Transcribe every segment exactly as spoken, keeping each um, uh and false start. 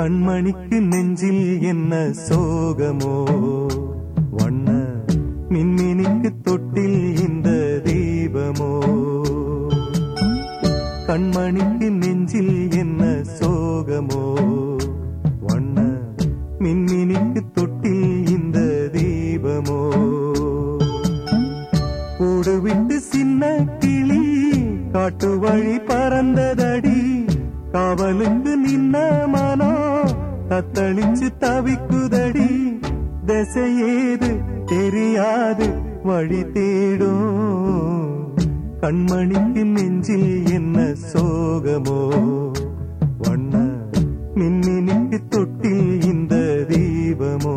கண்மணிக்கு நெஞ்சில் என்ன சோகமோ, வண்ண மின்மினிக்கு தொட்டில் இந்த தீபமோ. கண்மணிக்கு நெஞ்சில் என்ன சோகமோ, வண்ண மின்மினிக்கு தொட்டில் இந்த தீபமோ. கூடு விட்டு சின்ன கிளி காட்டு வழி பறந்ததடி, காவலுக்கு நின்ன மனோ தத்தளிச்சு தவிக்குதடி. திசையேது தெரியாது வழி தேடும், கண்மணிக்கு நெஞ்சில் என்ன சோகமோ, வண்ண மின்மினிக்கு தொட்டில் இந்த தீபமோ.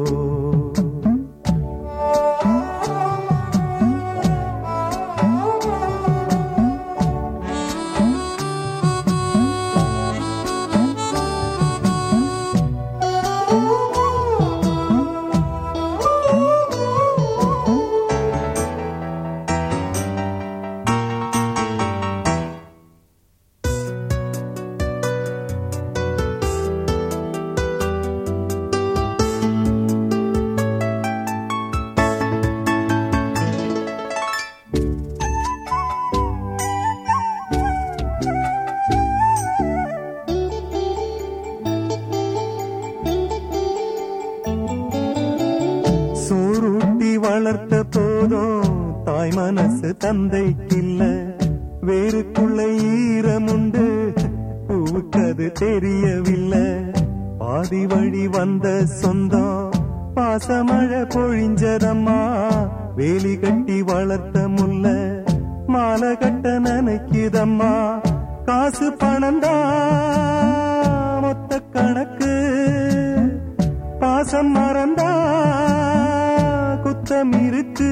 சோறுட்டி வளர்த்த போதும் தாய் மனசு தந்தைக்கில்ல, வேருக்குள்ள ஈரமுண்டு பூவுக்கது தெரியவில்லை. பாதி வழி வந்த சொந்தம் பாசமழை பொழிஞ்சதம்மா, வேலி கட்டி வளர்த்த முல்ல மாலை கட்ட நினைக்குதம்மா. காசு பணந்தா மொத்த கணக்கு, பாசம் மறந்தா குத்தம் இருக்கு.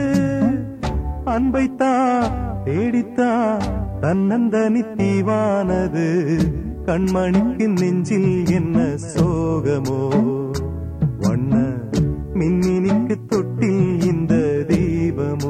அன்பைத்தான் தேடித்தான் தன்னந்தனி தீவானது, கண்மணிக்கு நெஞ்சில் என்ன சோகமோ, வண்ண மின்மினிக்கு தொட்டில் இந்த தீபமோ.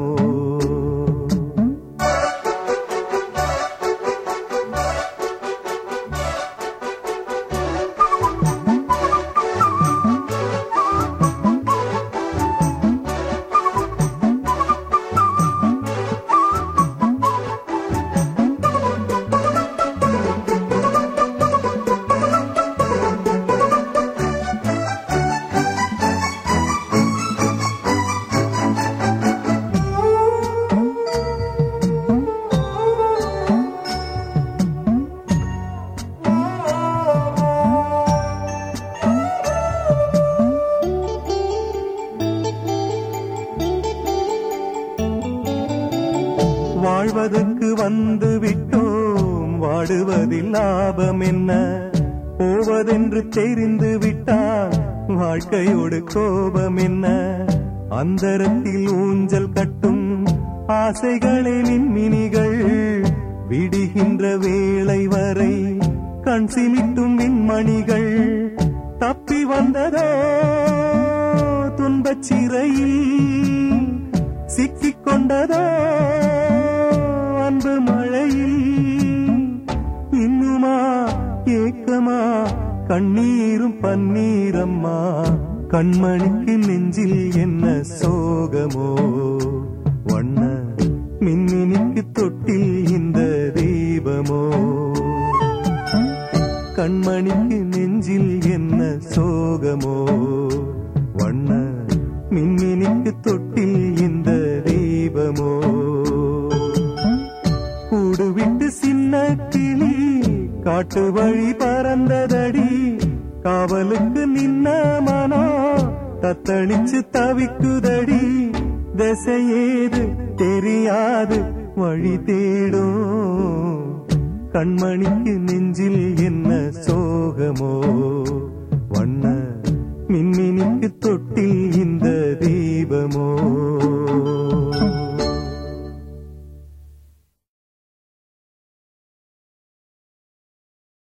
வாழ்வதற்கு வந்து விட்டோம், வாடுவதில் லாபம் என்ன, போவதென்று தெரிந்து விட்டால் வாழ்க்கையோடு கோபம் என்ன. அந்தரத்தில் ஊஞ்சல் கட்டும் ஆசைகளே மின்மினிகள், விடுகின்ற வேளை வரை கண் சிமிட்டும் மின்மணிகள். தப்பி வந்ததோ துன்பச் சிறையில், சிக்கிக் கொண்டதோ அன்பு மழையில். இன்னுமா ஏக்கமா கண்ணீரும் பன்னீரம்மா, கண்மணிக்கு நெஞ்சில் என்ன சோகமோ, வண்ண மின்மினிக்கு தொட்டில் இந்த தீபமோ. கண்மணிக்கு நெஞ்சில் என்ன சோகமோ, வண்ண மின்மினிக்கு தொட்டில் இந்த தீபமோ. கூடு விட்டு சின்ன கிளி காட்டு வழி பறந்ததடி, காவலுக்கு நின்ன மனோ தத்தளிச்சு தவிக்குதடி. திசையேது தெரியாது வழி தேடும், கண்மணிக்கு நெஞ்சில் என்ன சோகமோ, வண்ண மின்மினிக்கு தொட்டில் இந்த தீபமோ.